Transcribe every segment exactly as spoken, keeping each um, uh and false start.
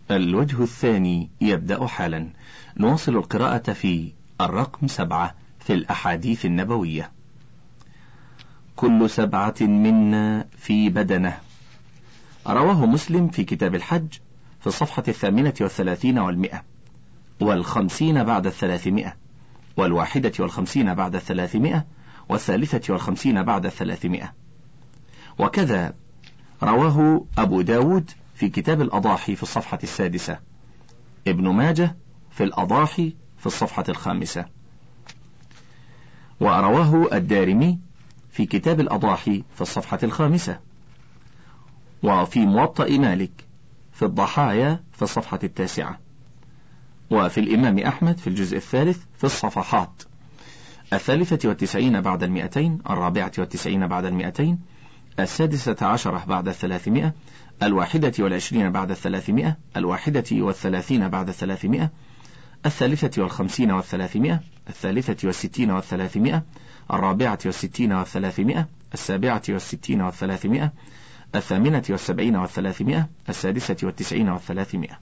الوجه الثاني يبدأ حالا. نواصل القراءة في الرقم سبعة في الأحاديث النبوية. كل سبعة منا في بدنه. رواه مسلم في كتاب الحج في الصفحة الثامنة والثلاثين والمئة والخمسين بعد الثلاثمائة والواحدة والخمسين بعد الثلاثمائة والثالثة والخمسين بعد الثلاثمائة. وكذا رواه أبو داود في كتاب الأضاحي في الصفحة السادسة، ابن ماجه في الأضاحي في الصفحة الخامسة، ورواه الدارمي في كتاب الأضاحي في الصفحة الخامسة، وفي موطأ مالك في الضحايا في الصفحة التاسعة، وفي الإمام أحمد في الجزء الثالث في الصفحات الثالثة والتسعين بعد المئتين، الرابعة والتسعين بعد المئتين، السادسة عشرة بعد الثلاثمائة، الواحدة والعشرين بعد الثلاثمائة، الواحدة والثلاثين بعد الثلاثمائة، الثالثة والخمسين والثلاثمائة، الثالثة والستين والثلاثمائة، الرابعة والستين والثلاثمائة، السابعة والستين والثلاثمائة، الثامنة والسبعين والثلاثمائة، السادسة والتسعين والثلاثمائة.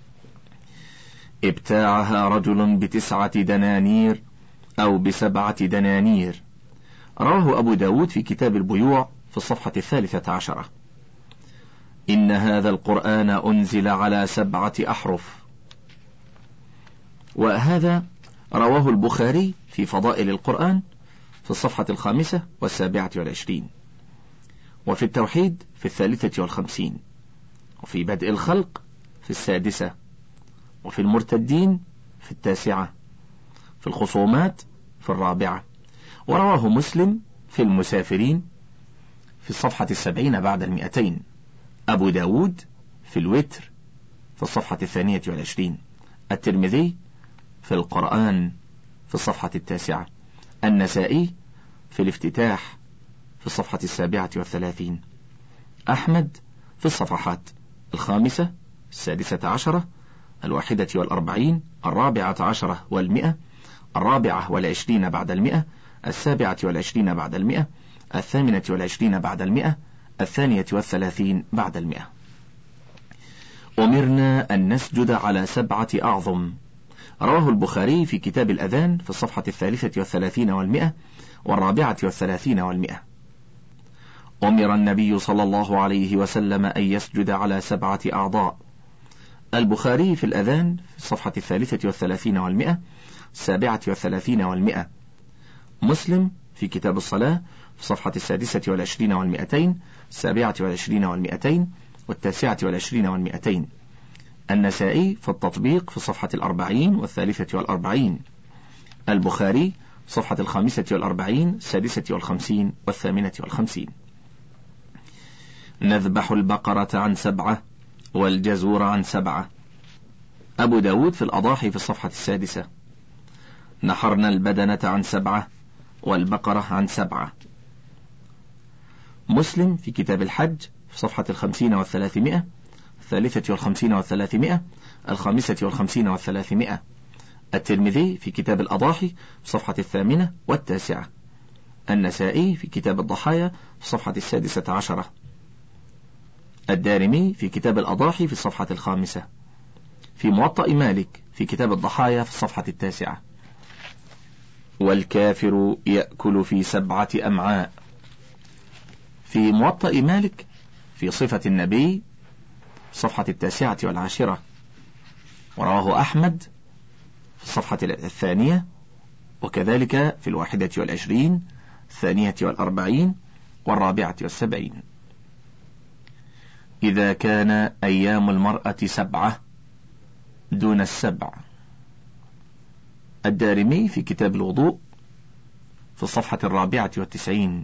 ابتاعها رجل بتسعة دنانير أو بسبعة دنانير. رواه أبو داود في كتاب البيوع في الصفحة الثالثة عشرة. إن هذا القرآن أنزل على سبعة أحرف. وهذا رواه البخاري في فضائل القرآن في الصفحة الخامسة والسابعة والعشرين، وفي التوحيد في الثالثة والخمسين، وفي بدء الخلق في السادسة، وفي المرتدين في التاسعة، في الخصومات في الرابعة. ورواه مسلم في المسافرين في الصفحة السبعين بعد المئتين، أبو داود في الوتر في الصفحة الثانية والعشرين، الترمذي في القرآن في الصفحة التاسعة، النسائي في الافتتاح في الصفحة السابعة والثلاثين، أحمد في الصفحات الخامسة السادسة عشرة، الواحدة والأربعين، الرابعة عشرة والمئة، الرابعة والعشرين بعد المئة، السابعة والعشرين بعد المئة، الثامنة والعشرين بعد المئة، الثانية والثلاثين بعد المئة. أمرنا أن نسجد على سبعة أعظم. رواه البخاري في كتاب الأذان في الصفحة الثالثة والثلاثين والمئة والرابعة والثلاثين والمئة. أمر النبي صلى الله عليه وسلم أن يسجد على سبعة أعضاء. البخاري في الأذان في الصفحة الثالثة والثلاثين والمئة، السابعة والثلاثين والمئة. مسلم في كتاب الصلاة في الصفحة السادسة والعشرين والمئتين، السابعة والعشرين والمئتين، والتاسعة والعشرين والمئتين. النسائي في التطبيق في الصفحة الأربعين والثالثة والأربعين. البخاري في صفحة الخامسة والأربعين، السادسة والخمسين، والثامنة والخمسين. نذبح البقرة عن سبعة والجزور عن سبعة. أبو داود في الأضاحي في الصفحة السادسة. نحرنا البدنة عن سبعة والبقرة عن سبعة. مسلم في كتاب الحج في صفحة الخمسين والثلاثمائة، الثالثة والخمسين والثلاثمائة، الخامسة والخمسين والثلاثمائة. الترمذي في كتاب الأضاحي في صفحة الثامنة والتاسعة. النسائي في كتاب الضحايا في الصفحة السادسة عشرة. الدارمي في كتاب الأضاحي في الصفحة الخامسة. في موطأ مالك في كتاب الضحايا في الصفحة التاسعة. والكافر يأكل في سبعة أمعاء. في موطأ مالك في صفة النبي الصفحة التاسعة والعاشرة. ورواه أحمد في الصفحة الثانية، وكذلك في الواحدة والعشرين، الثانية والأربعين، والرابعة والسبعين. إذا كان أيام المرأة سبعة دون السبع. الدارمي في كتاب الوضوء في الصفحة الرابعة والتسعين.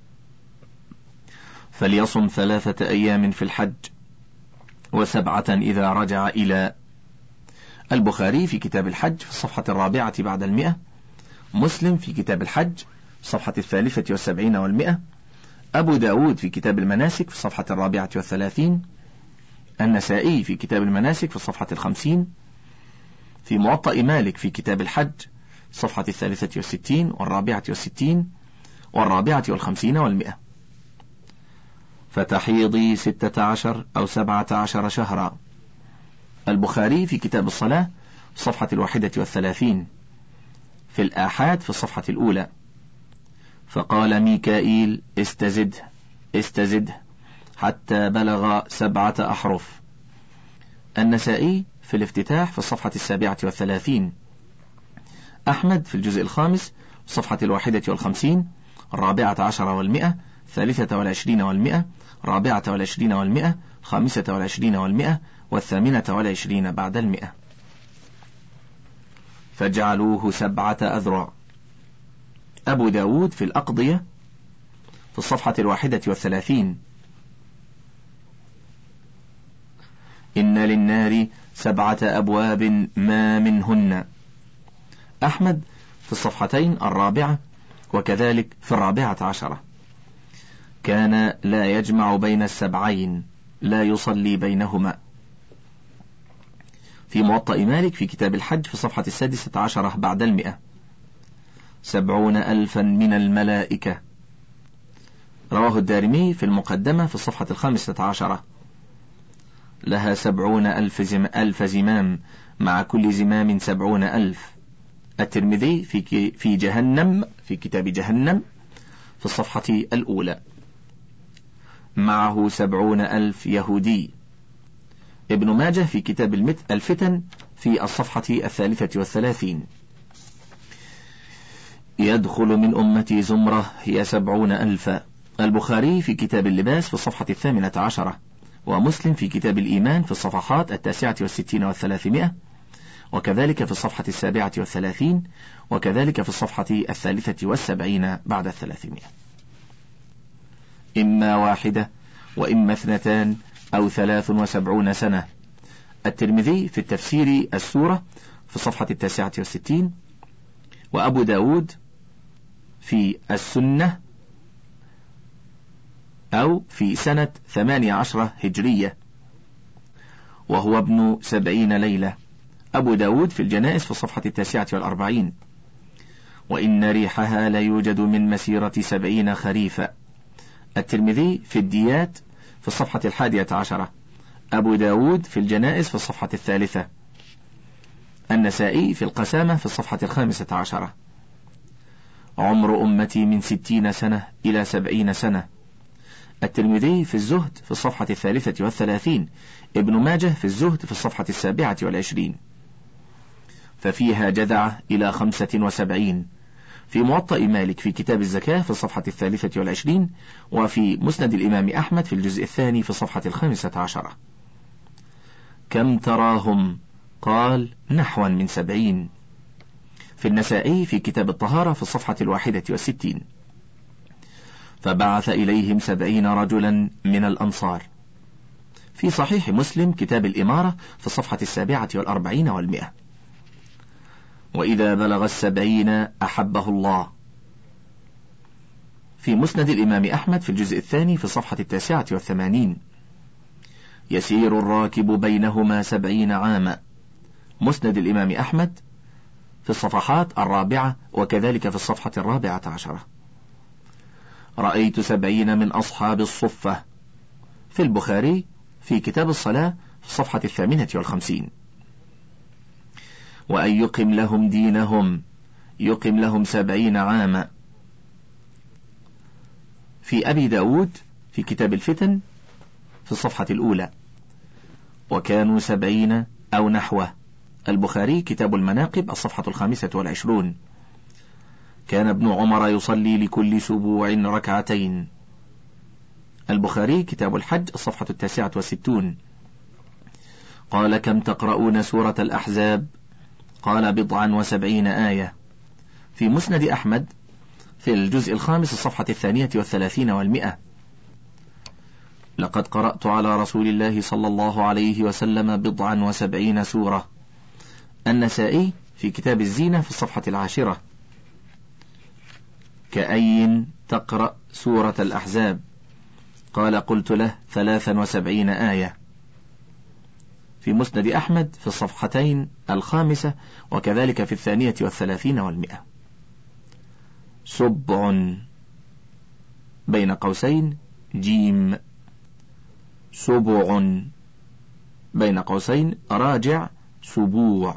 فليصم ثلاثة أيام في الحج وسبعة إذا رجع إلى. البخاري في كتاب الحج في الصفحة الرابعة بعد المئة. مسلم في كتاب الحج في الصفحة الثالثة والسبعين والمئة. أبو داود في كتاب المناسك في الصفحة الرابعة والثلاثين. النسائي في كتاب المناسك في الصفحة الخمسين. في موطأ مالك في كتاب الحج الصفحة الثالثة والستين والرابعة والستين والرابعة والخمسين والمئة. فتحيضي ستة عشر أو سبعة عشر شهرا. البخاري في كتاب الصلاة في الصفحة الواحدة والثلاثين، في الآحاد في الصفحة الأولى: فقال ميكائيل استزده استزده حتى بلغ سبعة أحرف. النسائي في الافتتاح في الصفحة السابعة والثلاثين. أحمد في الجزء الخامس الصفحة الواحدة والخمسين، الرابعة عشر والمئة، الثالثة والعشرين والمئة، الرابعة والعشرين والمئة، الخامسة والعشرين والمئة، والثامنة والعشرين بعد المئة. فجعلوه سبعة أذرع. أبو داود في الأقضية في الصفحة الواحدة والثلاثين: إن للنار سبعة أبواب ما منهن. أحمد في الصفحتين الرابعة وكذلك في الرابعة عشرة: كان لا يجمع بين السبعين، لا يصلي بينهما. في موطأ مالك في كتاب الحج في الصفحة السادسة عشرة بعد المئة: سبعون ألفا من الملائكة. رواه الدارمي في المقدمة في الصفحة الخامسة عشرة: لها سبعون ألف, زم ألف زمام، مع كل زمام سبعون ألف. الترمذي في, في جهنم في كتاب جهنم في الصفحة الأولى: معه سبعون ألف يهودي. ابن ماجه في كتاب الفتن في الصفحة الثالثة والثلاثين: يدخل من أمتي زمرة هي سبعون ألفا. البخاري في كتاب اللباس في الصفحة الثامنة عشرة، ومسلم في كتاب الإيمان في الصفحات التاسعة والستين والثلاثمائة، وكذلك في الصفحة السابعة والثلاثين، وكذلك في الصفحة الثالثة والسبعين بعد الثلاثمائة. إما واحدة وإما اثنتان أو ثلاث وسبعون سنة. الترمذي في التفسير السورة في الصفحة التاسعة والستين، وأبو داود في السنة أو في سنة ثمانية عشرة هجرية، وهو ابن سبعين ليلة. أبو داود في الجنائز في الصفحة التاسعة والأربعين: وإن ريحها لا يوجد من مسيرة سبعين خريفا. الترمذي في الديات في الصفحة الحادية عشرة، أبو داود في الجنائز في الصفحة الثالثة، النسائي في القسامة في الصفحة الخامسة عشرة. عمر أمتي من ستين سنة إلى سبعين سنة. الترمذي في الزهد في الصفحة الثالثة والثلاثين، ابن ماجه في الزهد في الصفحة السابعة والعشرين. ففيها جذعة إلى خمسة وسبعين. في موطأ مالك في كتاب الزكاة في الصفحة الثالثة والعشرين، وفي مسند الإمام أحمد في الجزء الثاني في الصفحة الخامسة عشرة. كم تراهم؟ قال نحوا من سبعين. في النسائي في كتاب الطهارة في الصفحة الواحدة والستين: فبعث إليهم سبعين رجلا من الأنصار. في صحيح مسلم كتاب الإمارة في الصفحة السابعة والأربعين والمئة: وإذا بلغ السبعين أحبه الله. في مسند الإمام أحمد في الجزء الثاني في الصفحة التاسعة والثمانين: يسير الراكب بينهما سبعين عاما. مسند الإمام أحمد في الصفحات الرابعة وكذلك في الصفحة الرابعة عشرة. رأيت سبعين من أصحاب الصفة. في البخاري في كتاب الصلاة في الصفحة الثامنة والخمسين: وأن يقم لهم دينهم، يقم لهم سبعين عاما. في أبي داود في كتاب الفتن في الصفحة الأولى: وكانوا سبعين أو نحوه. البخاري كتاب المناقب الصفحة الخامسة والعشرون: كان ابن عمر يصلي لكل سبوع ركعتين. البخاري كتاب الحج الصفحة التاسعة والستون: قال كم تقرؤون سورة الأحزاب؟ قال بضعا وسبعين آية. في مسند أحمد في الجزء الخامس الصفحة الثانية والثلاثين والمئة: لقد قرأت على رسول الله صلى الله عليه وسلم بضعا وسبعين سورة. النسائي في كتاب الزينة في الصفحة العاشرة: كأي تقرأ سورة الأحزاب؟ قال قلت له ثلاثا وسبعين آية. في مسند أحمد في الصفحتين الخامسة وكذلك في الثانية والثلاثين والمئة: سبع بين قوسين جيم، سبع بين قوسين راجع سبوع.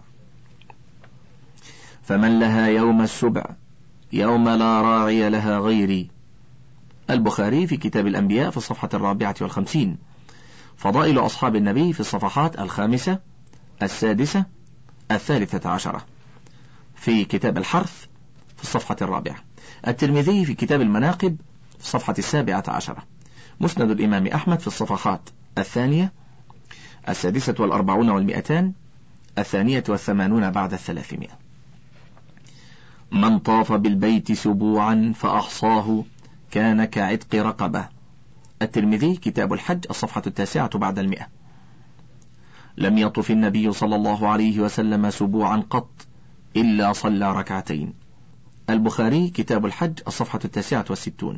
فمن لها يوم السبع يوم لا راعي لها غيري. البخاري في كتاب الأنبياء في الصفحة الرابعة والخمسين. فضائل أصحاب النبي في الصفحات الخامسة السادسة الثالثة عشرة. في كتاب الحرث في الصفحة الرابعة. الترمذي في كتاب المناقب في الصفحة السابعة عشرة. مسند الإمام أحمد في الصفحات الثانية السادسة والأربعون والمئتان الثانية والثمانون بعد الثلاثمائة. من طاف بالبيت سبوعا فأحصاه كان كعتق رقبة. الترمذي كتاب الحج الصفحة التاسعة بعد المئة. لم يطف النبي صلى الله عليه وسلم سبوعا قط إلا صلى ركعتين. البخاري كتاب الحج الصفحة التاسعة والستون.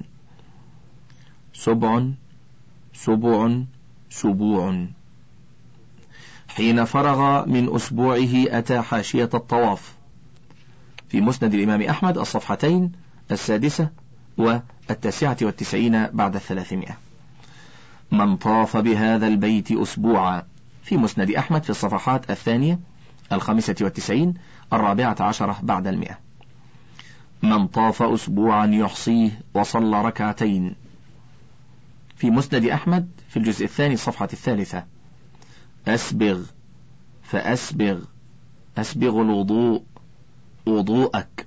سبع سبوع سبوع. حين فرغ من أسبوعه أتى حاشية الطواف. في مسند الإمام أحمد الصفحتين السادسة والتاسعة والتسعين بعد الثلاثمائة. من طاف بهذا البيت أسبوعا. في مسند أحمد في الصفحات الثانية الخامسة والتسعين الرابعة عشرة بعد المئة. من طاف أسبوعا يحصيه وصلى ركعتين. في مسند أحمد في الجزء الثاني الصفحة الثالثة. أسبغ فأسبغ أسبغ الوضوء وضوءك.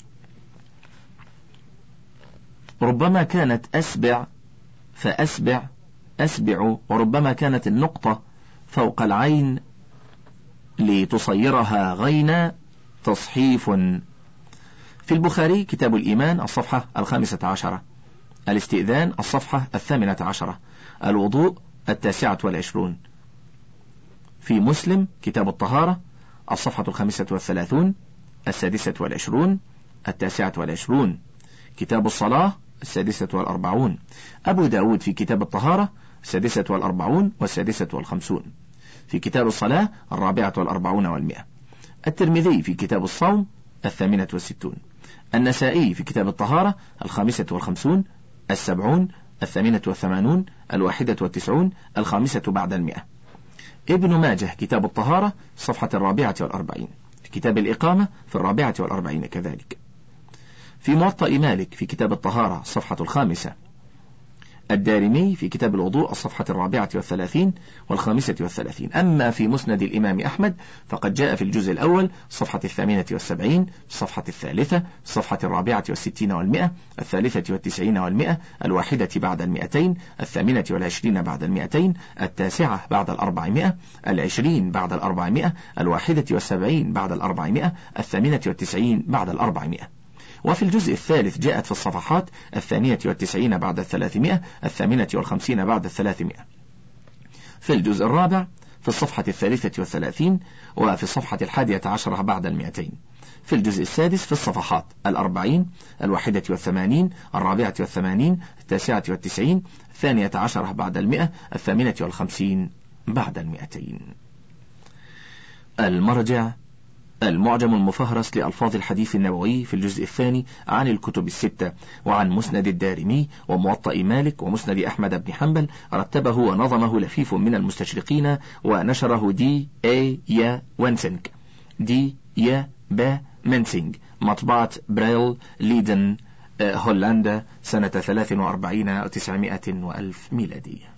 ربما كانت أسبع فأسبع أسبع، وربما كانت النقطة فوق العين لتصيرها غينا تصحيف. في البخاري كتاب الإيمان الصفحة الخامسة عشرة. الاستئذان الصفحة الثامنة عشرة. الوضوء التاسعة والعشرون. في مسلم كتاب الطهارة الصفحة الخامسة والثلاثون السادسة والعشرون التاسعة والعشرون. كتاب الصلاة السادسة والأربعون. أبو داود في كتاب الطهارة السادسة والأربعون والسادسة والخمسون. في كتاب الصلاة الرابعة والأربعون والمئة. الترمذي في كتاب الصوم الثامنة والستون. النسائي في كتاب الطهارة الخامسة والخمسون السبعون الثامنة والثمانون الواحدة والتسعون الخامسة بعد المئة. ابن ماجه كتاب الطهارة الصفحة الرابعة والأربعين. في كتاب الإقامة في الرابعة والأربعين كذلك. في موطأ مالك في كتاب الطهارة الصفحة الخامسة. الدارمي في كتاب الوضوء الصفحة الرابعة والثلاثين والخامسة والثلاثين. أما في مسند الإمام أحمد فقد جاء في الجزء الأول الصفحة الثامنة والسبعين الصفحة الثالثة الصفحة الرابعة والستين والمئة الثالثة والتسعين والمئة الواحدة بعد المئتين الثامنة والعشرين بعد المئتين التاسعة بعد الأربعمائة العشرين بعد الأربعمائة الواحدة والسبعين بعد الأربعمائة الثامنة والتسعين بعد الأربعمائة. وفي الجزء الثالث جاءت في الصفحات الثانية والتسعين بعد الثلاثمائة الثامنة والخمسين بعد الثلاثمائة. في الجزء الرابع في الصفحة الثالثة والثلاثين وفي الصفحة الحادية عشرة بعد المئتين. في الجزء السادس في الصفحات الأربعين الواحدة والثمانين الرابعة والثمانين التاسعة والتسعين الثانية عشرة بعد المئة الثامنة والخمسين بعد المئتين. المرجع المعجم المفهرس لألفاظ الحديث النبوي في الجزء الثاني عن الكتب الستة وعن مسند الدارمي وموطأ مالك ومسند أحمد بن حنبل، رتبه ونظمه لفيف من المستشرقين ونشره دي اي يا وينسنج دي يا با منسينج مطبعة برايل ليدن هولندا سنة ثلاث وأربعين وتسعمائة وألف ميلادية.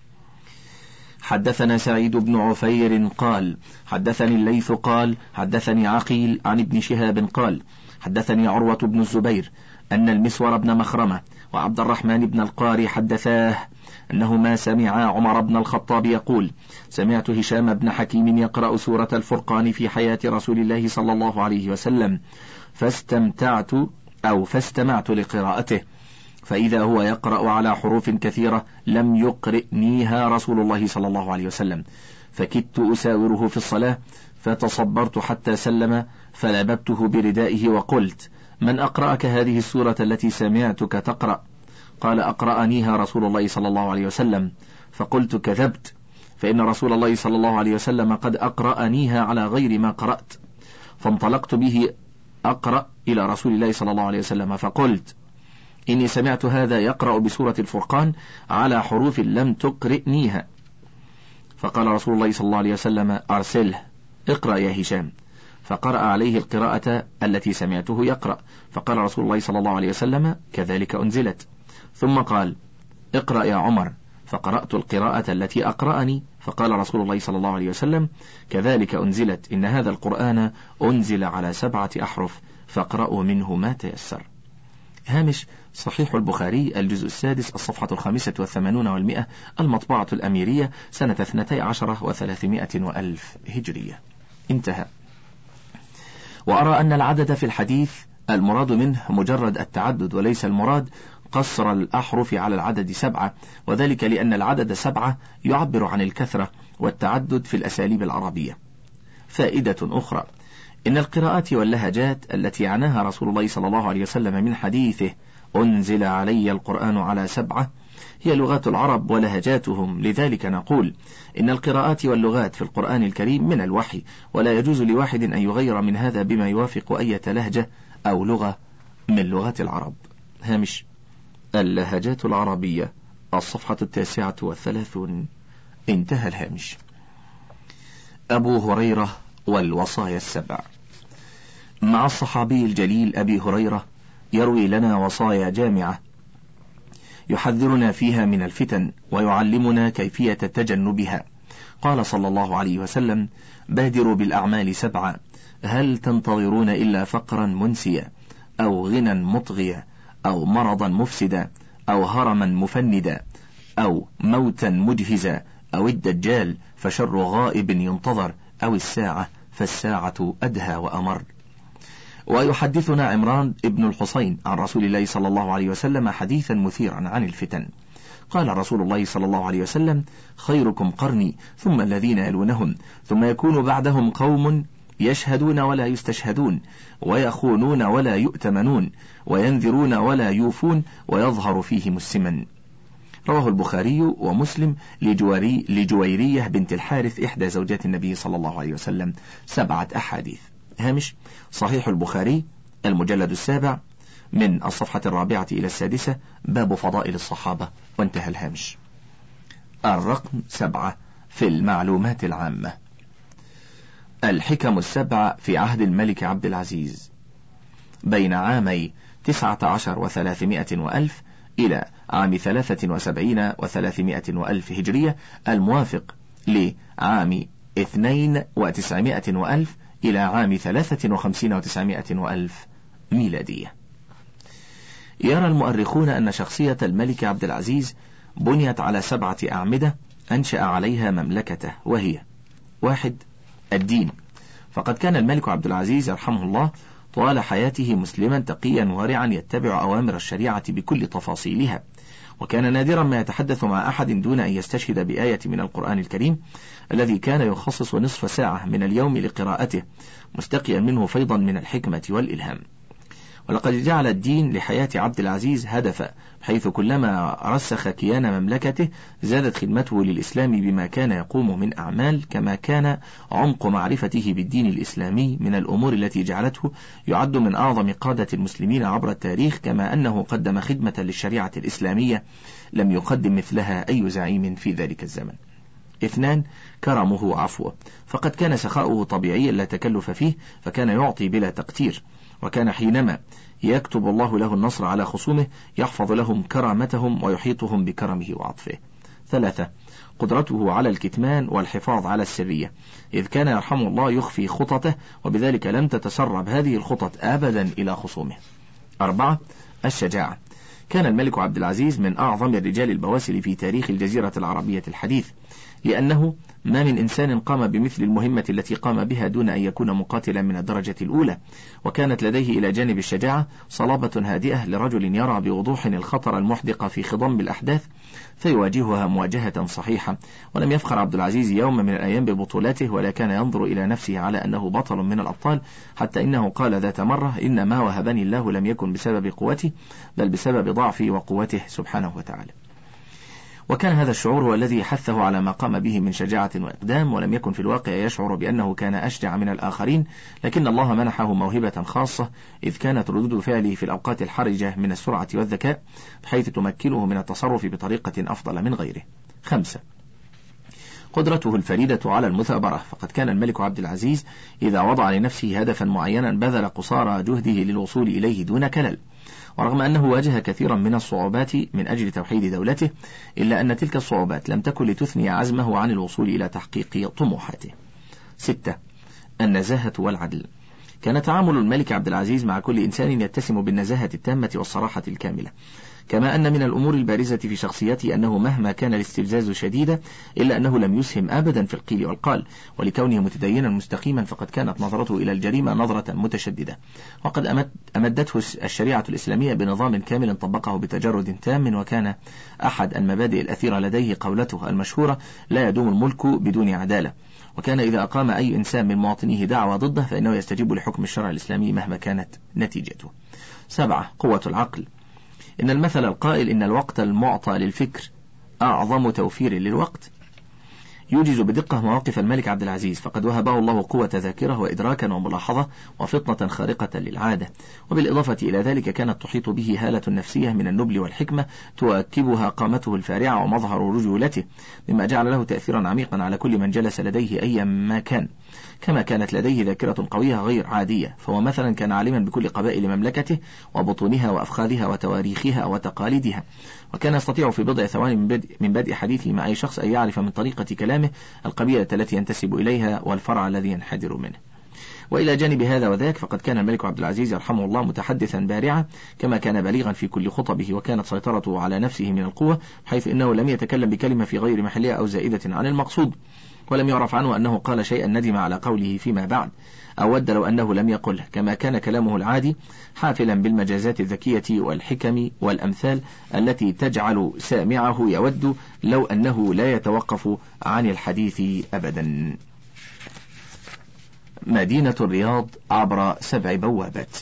حدثنا سعيد بن عفير قال حدثني الليث قال حدثني عقيل عن ابن شهاب قال حدثني عروة بن الزبير أن المسور بن مخرمة وعبد الرحمن بن القاري حدثاه أنهما سمعا عمر بن الخطاب يقول سمعت هشام بن حكيم يقرأ سورة الفرقان في حياة رسول الله صلى الله عليه وسلم فاستمتعت أو فاستمعت لقراءته فإذا هو يقرأ على حروف كثيرة لم يقرئنيها رسول الله صلى الله عليه وسلم، فكدت أساوره في الصلاة فتصبرت حتى سلم فلببته بردائه وقلت من أقرأك هذه السورة التي سمعتك تقرأ؟ قال أقرأنيها رسول الله صلى الله عليه وسلم، فقلت كذبت فإن رسول الله صلى الله عليه وسلم قد أقرأنيها على غير ما قرأت، فانطلقت به أقرأ إلى رسول الله صلى الله عليه وسلم فقلت إني سمعت هذا يقرأ بسورة الفرقان على حروف لم تقرئنيها. فقال رسول الله صلى الله عليه وسلم: أرسله، اقرأ يا هشام. فقرأ عليه القراءة التي سمعته يقرأ، فقال رسول الله صلى الله عليه وسلم: كذلك أنزلت. ثم قال: اقرأ يا عمر، فقرأت القراءة التي أقرأني، فقال رسول الله صلى الله عليه وسلم: كذلك أنزلت، إن هذا القرآن أنزل على سبعة أحرف فاقرأوا منه ما تيسر. هامش صحيح البخاري الجزء السادس الصفحة الخامسة والثمانون والمئة، المطبعة الأميرية، سنة اثنتي عشرة وثلاثمائة وألف هجرية. انتهى. وأرى أن العدد في الحديث المراد منه مجرد التعدد، وليس المراد قصر الأحرف على العدد سبعة، وذلك لأن العدد سبعة يعبر عن الكثرة والتعدد في الأساليب العربية. فائدة أخرى: إن القراءات واللهجات التي عناها رسول الله صلى الله عليه وسلم من حديثه أنزل علي القرآن على سبعة هي لغات العرب ولهجاتهم، لذلك نقول إن القراءات واللغات في القرآن الكريم من الوحي، ولا يجوز لواحد أن يغير من هذا بما يوافق أي لهجة أو لغة من لغات العرب. هامش اللهجات العربية، الصفحة التاسعة والثلاثون. انتهى الهامش. أبو هريرة والوصايا السبع. مع الصحابي الجليل أبي هريرة يروي لنا وصايا جامعة يحذرنا فيها من الفتن ويعلمنا كيفية تجنبها. قال صلى الله عليه وسلم: بادروا بالأعمال سبعة، هل تنتظرون إلا فقرا منسيا، أو غنى مطغيا، أو مرضا مفسدا، أو هرما مفندا، أو موتا مجهزا، أو الدجال فشر غائب ينتظر، أو الساعة فالساعة أدهى وأمر. ويحدثنا عمران ابن الحصين عن رسول الله صلى الله عليه وسلم حديثا مثيرا عن الفتن. قال رسول الله صلى الله عليه وسلم: خيركم قرني، ثم الذين يلونهم، ثم يكون بعدهم قوم يشهدون ولا يستشهدون، ويخونون ولا يؤتمنون، وينذرون ولا يوفون، ويظهر فيهم السمن. رواه البخاري ومسلم لجواري لجويرية بنت الحارث إحدى زوجات النبي صلى الله عليه وسلم، سبعة أحاديث. هامش صحيح البخاري المجلد السابع من الصفحة الرابعة إلى السادسة، باب فضائل الصحابة. وانتهى الهامش. الرقم سبعة في المعلومات العامة. الحكم السبع في عهد الملك عبد العزيز بين عامي تسعة عشر وثلاثمائة وألف إلى عام ثلاثة وسبعين وثلاثمائة وألف هجرية، الموافق لعام اثنين وتسعمائة وألف إلى عام ثلاثة وخمسين وتسعمائة وألف ميلادية. يرى المؤرخون أن شخصية الملك عبد العزيز بنيت على سبعة أعمدة أنشأ عليها مملكته، وهي: واحد، الدين، فقد كان الملك عبد العزيز يرحمه الله طوال حياته مسلما تقيا ورعا يتبع أوامر الشريعة بكل تفاصيلها، وكان نادرا ما يتحدث مع أحد دون أن يستشهد بآية من القرآن الكريم الذي كان يخصص نصف ساعة من اليوم لقراءته، مستقيا منه فيضا من الحكمة والإلهام. ولقد جعل الدين لحياة عبد العزيز هدفا، بحيث كلما رسخ كيان مملكته زادت خدمته للإسلام بما كان يقوم من أعمال، كما كان عمق معرفته بالدين الإسلامي من الأمور التي جعلته يعد من أعظم قادة المسلمين عبر التاريخ، كما أنه قدم خدمة للشريعة الإسلامية لم يقدم مثلها أي زعيم في ذلك الزمن. اثنان، كرمه وعفوه، فقد كان سخاؤه طبيعيا لا تكلف فيه، فكان يعطي بلا تقتير، وكان حينما يكتب الله له النصر على خصومه يحفظ لهم كرامتهم ويحيطهم بكرمه وعطفه. ثلاثة، قدرته على الكتمان والحفاظ على السرية، إذ كان يرحمه الله يخفي خططه، وبذلك لم تتسرب هذه الخطط أبدا إلى خصومه. أربعة، الشجاعة، كان الملك عبد العزيز من أعظم الرجال البواسل في تاريخ الجزيرة العربية الحديث، لأنه ما من إنسان قام بمثل المهمة التي قام بها دون أن يكون مقاتلا من الدرجة الأولى، وكانت لديه إلى جانب الشجاعة صلابة هادئة لرجل يرى بوضوح الخطر المحدق في خضم الأحداث فيواجهها مواجهة صحيحة. ولم يفخر عبد العزيز يوم من الأيام ببطولاته، ولا كان ينظر إلى نفسه على أنه بطل من الأبطال، حتى إنه قال ذات مرة: إن ما وهبني الله لم يكن بسبب قوتي، بل بسبب ضعفي وقوته سبحانه وتعالى. وكان هذا الشعور هو الذي حثه على ما قام به من شجاعة وإقدام، ولم يكن في الواقع يشعر بأنه كان أشجع من الآخرين، لكن الله منحه موهبة خاصة، إذ كانت ردود فعله في الأوقات الحرجة من السرعة والذكاء، بحيث تمكنه من التصرف بطريقة أفضل من غيره. خمسة، قدرته الفريدة على المثابرة، فقد كان الملك عبد العزيز إذا وضع لنفسه هدفا معينا بذل قصارى جهده للوصول إليه دون كلل، ورغم أنه واجه كثيرا من الصعوبات من أجل توحيد دولته، إلا أن تلك الصعوبات لم تكن لتثني عزمه عن الوصول إلى تحقيق طموحاته. ستة. النزاهة والعدل. كان تعامل الملك عبد العزيز مع كل إنسان يتسم بالنزاهة التامة والصراحة الكاملة، كما أن من الأمور البارزة في شخصيته أنه مهما كان الاستفزاز شديدا إلا أنه لم يسهم أبدا في القيل والقال، ولكونه متدينا مستقيما فقد كانت نظرته إلى الجريمة نظرة متشددة، وقد أمدته الشريعة الإسلامية بنظام كامل طبقه بتجرد تام، وكان أحد المبادئ الأثيرة لديه قولته المشهورة: لا يدوم الملك بدون عدالة. وكان إذا أقام أي إنسان من مواطنيه دعوى ضده فإنه يستجيب لحكم الشرع الإسلامي مهما كانت نتيجته. سبعة. قوة العقل. إن المثل القائل إن الوقت المعطى للفكر أعظم توفير للوقت يوجز بدقة مواقف الملك عبد العزيز، فقد وهبه الله قوة ذاكرة وإدراكا وملاحظة وفطنة خارقة للعادة، وبالإضافة إلى ذلك كانت تحيط به هالة نفسية من النبل والحكمة تواكبها قامته الفارعة ومظهر رجولته، مما جعل له تأثيرا عميقا على كل من جلس لديه أيما كان، كما كانت لديه ذاكرة قوية غير عادية، فهو مثلا كان عالما بكل قبائل مملكته وبطونها وأفخاذها وتواريخها وتقاليدها، وكان يستطيع في بضع ثواني من بدء, من بدء حديثه مع أي شخص أن يعرف من طريقة كلامه القبيلة التي ينتسب إليها والفرع الذي ينحدر منه. وإلى جانب هذا وذاك فقد كان الملك عبد العزيز يرحمه الله متحدثا بارعا، كما كان بليغا في كل خطبه، وكانت سيطرته على نفسه من القوة، حيث إنه لم يتكلم بكلمة في غير محلها أو زائدة عن المقصود، ولم يعرف عنه أنه قال شيئا ندم على قوله فيما بعد أو ود لو أنه لم يقله، كما كان كلامه العادي حافلا بالمجازات الذكية والحكم والأمثال التي تجعل سامعه يود لو أنه لا يتوقف عن الحديث أبدا. مدينة الرياض عبر سبع بوابات.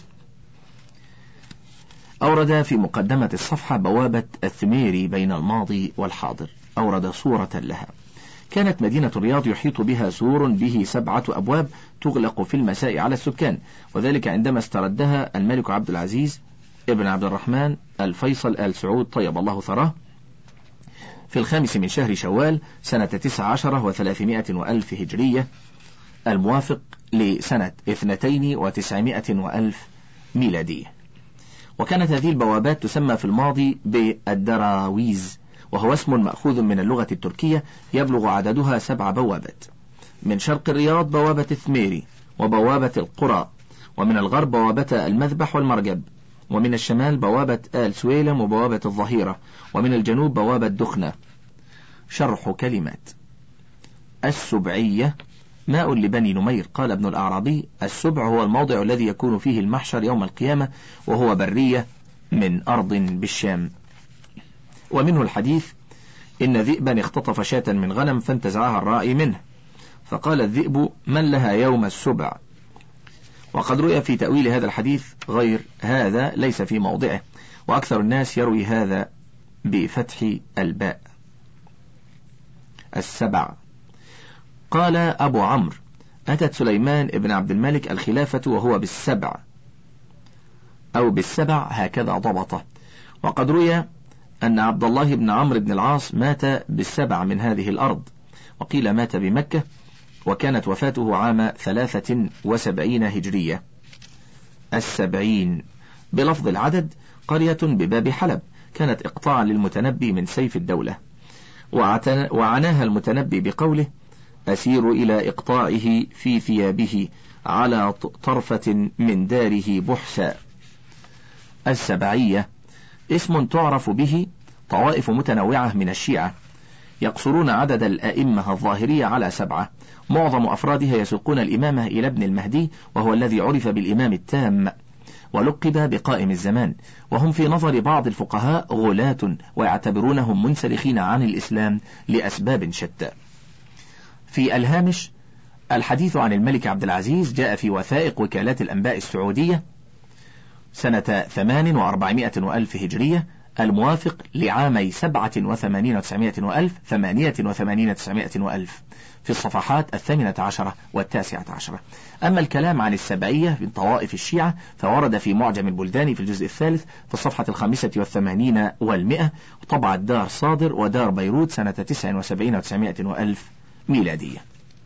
أورد في مقدمة الصفحة بوابة الثميري بين الماضي والحاضر، أورد صورة لها. كانت مدينة الرياض يحيط بها سور به سبعة أبواب تغلق في المساء على السكان، وذلك عندما استردها الملك عبد العزيز ابن عبد الرحمن الفيصل آل سعود طيب الله ثراه في الخامس من شهر شوال سنة تسع عشر وثلاثمائة وألف هجرية، الموافق لسنة اثنتين وتسعمائة وألف ميلادية. وكانت هذه البوابات تسمى في الماضي بالدراويز، وهو اسم مأخوذ من اللغة التركية يبلغ عددها سبع بوابات. من شرق الرياض بوابة الثميري وبوابة القرى، ومن الغرب بوابة المذبح والمرجب، ومن الشمال بوابة آل سويلم وبوابة الظهيرة، ومن الجنوب بوابة دخنة. شرح كلمات. السبعية ماء لبني نمير. قال ابن الأعرابي: السبع هو الموضع الذي يكون فيه المحشر يوم القيامة، وهو برية من أرض بالشام. ومنه الحديث: إن ذئبا اختطف شاة من غنم فانتزعها الراعي منه، فقال الذئب: من لها يوم السبع. وقد رؤي في تأويل هذا الحديث غير هذا ليس في موضعه، وأكثر الناس يروي هذا بفتح الباء. السبع. قال أبو عمرو: أتت سليمان ابن عبد الملك الخلافة وهو بالسبع أو بالسبع، هكذا ضبطه. وقد روي أن عبد الله بن عمرو بن العاص مات بالسبع من هذه الأرض، وقيل مات بمكة، وكانت وفاته عام ثلاثة وسبعين هجرية. السبعين بلفظ العدد قرية بباب حلب، كانت إقطاعا للمتنبي من سيف الدولة، وعناها المتنبي بقوله: أسير إلى إقطاعه في ثيابه على طرفة من داره بحسا. السبعية اسم تعرف به طوائف متنوعة من الشيعة، يقصرون عدد الأئمة الظاهرية على سبعة، معظم أفرادها يسوقون الإمامة إلى ابن المهدي، وهو الذي عرف بالإمام التام ولقب بقائم الزمان، وهم في نظر بعض الفقهاء غلاة، ويعتبرونهم منسلخين عن الإسلام لأسباب شتى. في الهامش: الحديث عن الملك عبد العزيز جاء في وثائق وكالات الأنباء السعودية سنة ثمان وأربعمائة وألف هجرية، الموافق لعامي سبعة وثمانين وتسعمائة وألف ثمانية وثمانين وتسعمائة وألف، في الصفحات الثامنة عشرة والتاسعة عشرة. أما الكلام عن السبعية من طوائف الشيعة فورد في معجم البلدان في الجزء الثالث في الصفحة الخامسة والثمانين والمئة، طبع الدار صادر ودار بيروت سنة تسع وسبعين وتسعمائة وألف ميلادية.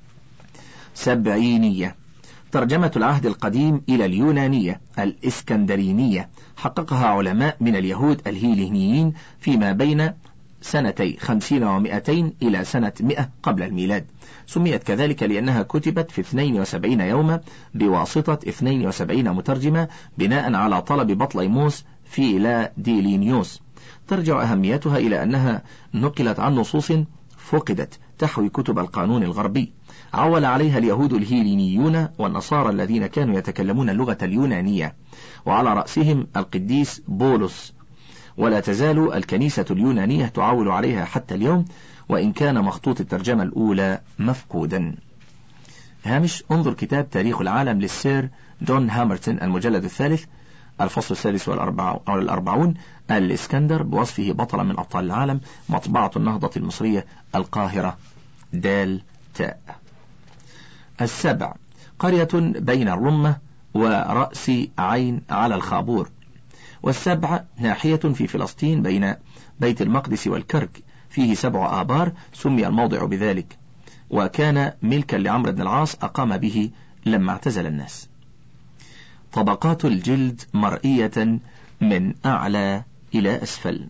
سبعينية، ترجمة العهد القديم إلى اليونانية الإسكندرينية، حققها علماء من اليهود الهيلينيين فيما بين سنتي خمسين ومئتين إلى سنة مئة قبل الميلاد. سميت كذلك لأنها كتبت في اثنين وسبعين يوما بواسطة اثنين وسبعين مترجمة بناء على طلب بطليموس فيلاديلينيوس. ترجع أهميتها إلى أنها نقلت عن نصوص فقدت تحوي كتب القانون الغربي. عول عليها اليهود الهيلينيون والنصارى الذين كانوا يتكلمون اللغة اليونانية، وعلى رأسهم القديس بولس، ولا تزال الكنيسة اليونانية تعول عليها حتى اليوم، وإن كان مخطوط الترجمة الأولى مفقودا. هامش: انظر كتاب تاريخ العالم للسير جون هامرتون المجلد الثالث الفصل الثالث والأربعون، الإسكندر بوصفه بطلا من أبطال العالم، مطبعة النهضة المصرية، القاهرة، دال تاء. السبع، قرية بين الرمة ورأس عين على الخابور. والسبع ناحية في فلسطين بين بيت المقدس والكرك، فيه سبع آبار، سمي الموضع بذلك، وكان ملكا لعمرو بن العاص أقام به لما اعتزل الناس. طبقات الجلد مرئية من أعلى إلى أسفل.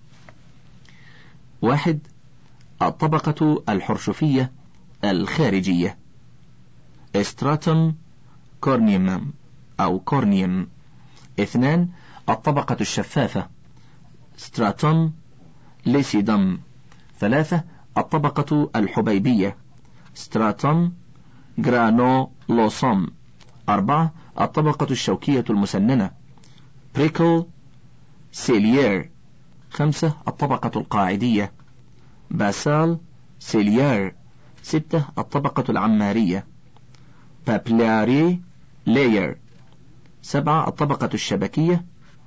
واحد، الطبقة الحرشفية الخارجية استراتوم كورنيوم أو كورنيوم. اثنان، الطبقة الشفافة ستراتوم ليسيدم. ثلاثة، الطبقة الحبيبية ستراتوم جرانولوسوم. أربعة، الطبقة الشوكية المسننة بريكل سيليير. خمسة، الطبقة القاعدية باسال سيليير. ستة، الطبقة العمارية بابلاري لاير. سبعة، الطبقة الشبكية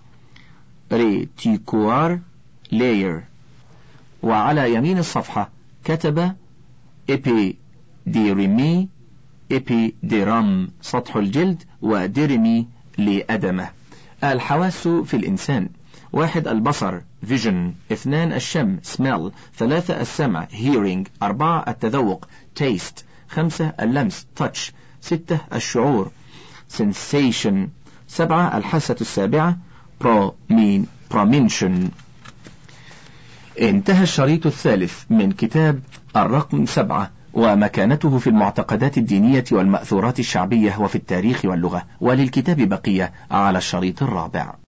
ريتيكوار لاير. وعلى يمين الصفحة كتب إبي ديريمي إبي ديرام سطح الجلد، وديريمي لأدمه. الحواس في الإنسان: واحد، البصر vision. اثنان، الشم smell. ثلاثة، السمع hearing. أربعة، التذوق taste. خمسة، اللمس touch. ستة، الشعور sensation. سبعة، الحاسة السابعة promension. انتهى الشريط الثالث من كتاب الرقم سبعة ومكانته في المعتقدات الدينية والمأثورات الشعبية وفي التاريخ واللغة، وللكتاب بقية على الشريط الرابع.